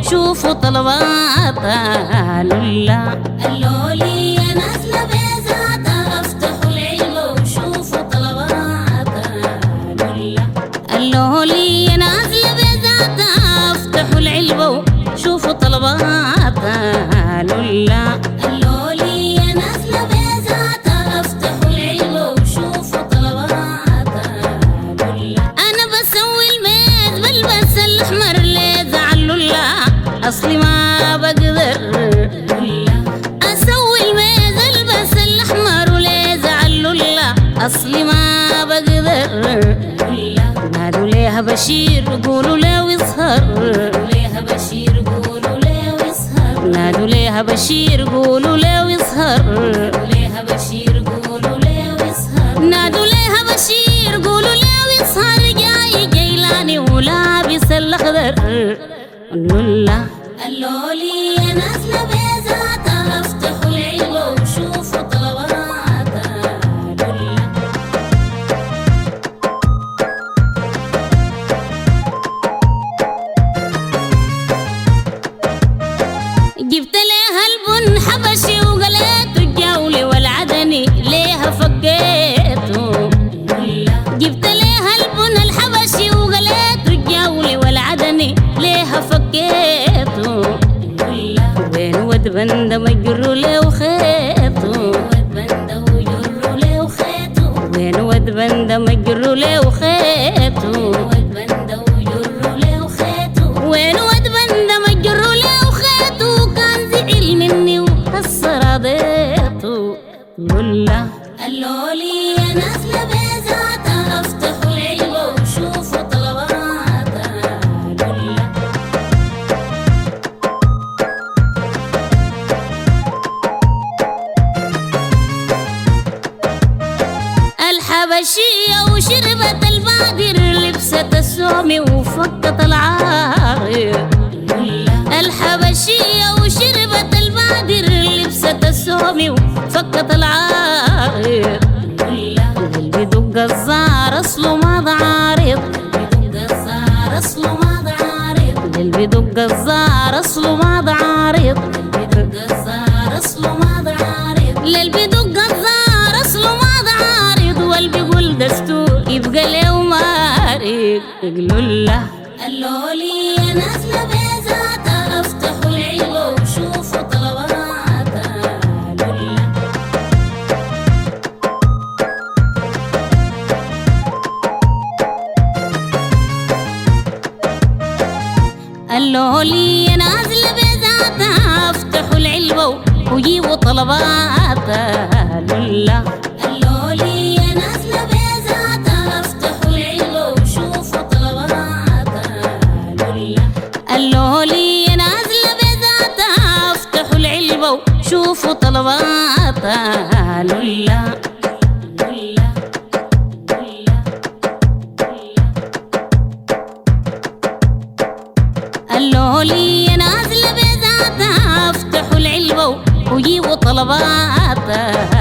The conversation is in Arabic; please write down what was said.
شوفوا طلباتها لله. اللولي يا نازلة بذاتها افتحوا العلبة وشوفوا طلباتها لله. اللولي يا نازلة بذاتها افتحوا العلبة وشوفوا طلباتها لله. اللولي يا نازلة بذاتها افتحوا العلبة وشوفوا طلباتها لله. أنا بسوي الميز بلبس الأحمر ليه زعل لله، أصلي ما بقدر أسوي الميز ألبس الأحمر وليه زعل لله، أصلي ما بقدر. نادوا ليها بشير قولوا له يسهر، ليها بشير قولوا له يسهر، نادوا ليها بشير قولوا له يسهر، ليها بشير قولوا له يسهر، نادوا ليها بشير قولوا له يسهر. جاي جيلاني ولابس الأخضر لله. اللولي يا نازلة بذاتها افتحوا العلبة وشوفوا طلباتها لله. جبت ليها البن حبشي وقليته الجولي والعدني ليها فكيته. جبت ليها البن الحبشي وقليته الجولي والعدني ليها فكيته. وين ود بند مجر له خيته، ود وجر له خيته، وين ود بند مجر له خيته، ود وجر له خيته، وين ود بند مجر له خيته. كان زعل مني وكسر رضيته لله. اللولي يا نازلة بذاتها افتحوا العلبة وشوفوا طلباتها لله. الحبشية وشربت البادر لبست السومي وفكت العاغر. الحبشية وشربت البادر لبست السومي وفكت العاغر. اللي بدق الزار اصله ما عارض، بدق الزار اصله ما عارض، اللي بدق الزار اصله ما عارض، بدق الزار اصله ما عارض، اللي بدق الزار اصله ما عارض. واللي بيقول دستور يبقى له مارق يقولوا له. اللولي يا نازلة بذاتها افتحوا العلبة وشوفوا طلباتها لله. اللولي يا نازلة بذاتها افتحوا العلبة وجيبوا طلباتها لله. اللولي يا نازلة بذاتها افتحوا العلبة وشوفوا طلباتها لله. اللولي يا نازلة بذاتها افتحوا العلبة وشوفوا طلباتها لله. اللولي يا نازلة بذاتها افتحوا العلبة وجيبوا طلباتها